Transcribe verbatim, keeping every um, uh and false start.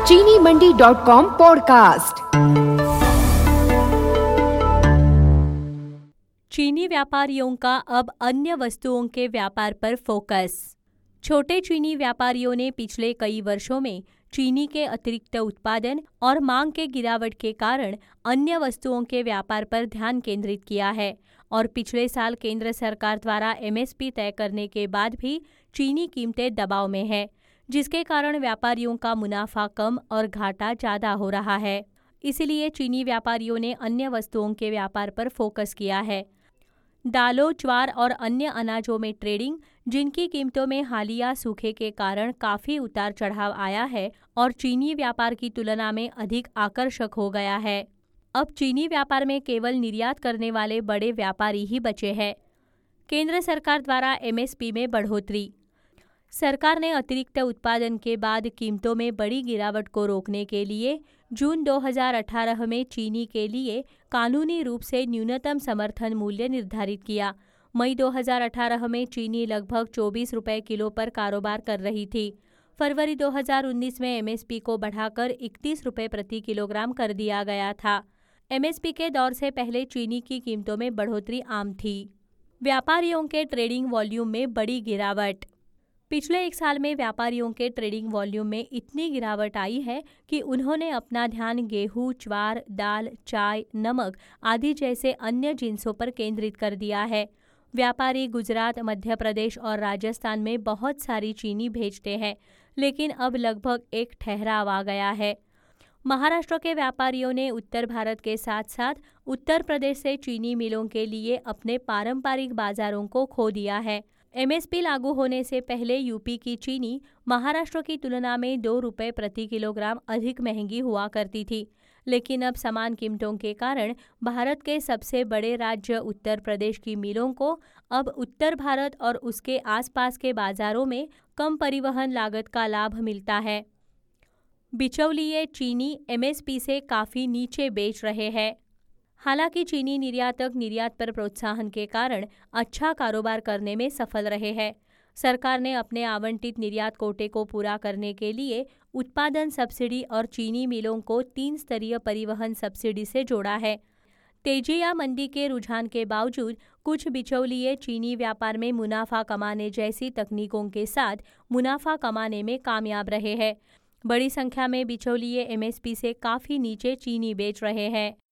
चीनी मंडी dot com podcast. चीनी व्यापारियों का अब अन्य वस्तुओं के व्यापार पर फोकस। छोटे चीनी व्यापारियों ने पिछले कई वर्षों में चीनी के अतिरिक्त उत्पादन और मांग के गिरावट के कारण अन्य वस्तुओं के व्यापार पर ध्यान केंद्रित किया है और पिछले साल केंद्र सरकार द्वारा एमएसपी तय करने के बाद भी चीनी कीमतें दबाव में है, जिसके कारण व्यापारियों का मुनाफा कम और घाटा ज़्यादा हो रहा है। इसलिए चीनी व्यापारियों ने अन्य वस्तुओं के व्यापार पर फोकस किया है। दालों, ज्वार और अन्य अनाजों में ट्रेडिंग, जिनकी कीमतों में हालिया सूखे के कारण काफ़ी उतार चढ़ाव आया है और चीनी व्यापार की तुलना में अधिक आकर्षक हो गया है। अब चीनी व्यापार में केवल निर्यात करने वाले बड़े व्यापारी ही बचे हैं। केंद्र सरकार द्वारा एमएसपी में बढ़ोतरी। सरकार ने अतिरिक्त उत्पादन के बाद कीमतों में बड़ी गिरावट को रोकने के लिए जून दो हज़ार अठारह में चीनी के लिए कानूनी रूप से न्यूनतम समर्थन मूल्य निर्धारित किया। मई दो हज़ार अठारह में चीनी लगभग चौबीस रुपये किलो पर कारोबार कर रही थी। फरवरी दो हज़ार उन्नीस में एमएसपी को बढ़ाकर इकतीस रुपये प्रति किलोग्राम कर दिया गया था। एमएसपी के दौर से पहले चीनी की कीमतों में बढ़ोतरी आम थी। व्यापारियों के ट्रेडिंग वॉल्यूम में बड़ी गिरावट। पिछले एक साल में व्यापारियों के ट्रेडिंग वॉल्यूम में इतनी गिरावट आई है कि उन्होंने अपना ध्यान गेहूं, ज्वार, दाल, चाय, नमक आदि जैसे अन्य जिन्सों पर केंद्रित कर दिया है। व्यापारी गुजरात, मध्य प्रदेश और राजस्थान में बहुत सारी चीनी भेजते हैं, लेकिन अब लगभग एक ठहराव आ गया है। महाराष्ट्र के व्यापारियों ने उत्तर भारत के साथ साथ उत्तर प्रदेश से चीनी मिलों के लिए अपने पारंपरिक बाजारों को खो दिया है। एमएसपी लागू होने से पहले यूपी की चीनी महाराष्ट्र की तुलना में दो रुपये प्रति किलोग्राम अधिक महंगी हुआ करती थी, लेकिन अब समान कीमतों के कारण भारत के सबसे बड़े राज्य उत्तर प्रदेश की मिलों को अब उत्तर भारत और उसके आसपास के बाजारों में कम परिवहन लागत का लाभ मिलता है। बिचौलिए चीनी एमएसपी से काफ़ी नीचे बेच रहे हैं। हालांकि चीनी निर्यातक निर्यात पर प्रोत्साहन के कारण अच्छा कारोबार करने में सफल रहे हैं। सरकार ने अपने आवंटित निर्यात कोटे को पूरा करने के लिए उत्पादन सब्सिडी और चीनी मिलों को तीन स्तरीय परिवहन सब्सिडी से जोड़ा है। तेजी या मंदी के रुझान के बावजूद कुछ बिचौलिए चीनी व्यापार में मुनाफा कमाने जैसी तकनीकों के साथ मुनाफा कमाने में कामयाब रहे हैं। बड़ी संख्या में बिचौलिए एमएसपी से काफ़ी नीचे चीनी बेच रहे हैं।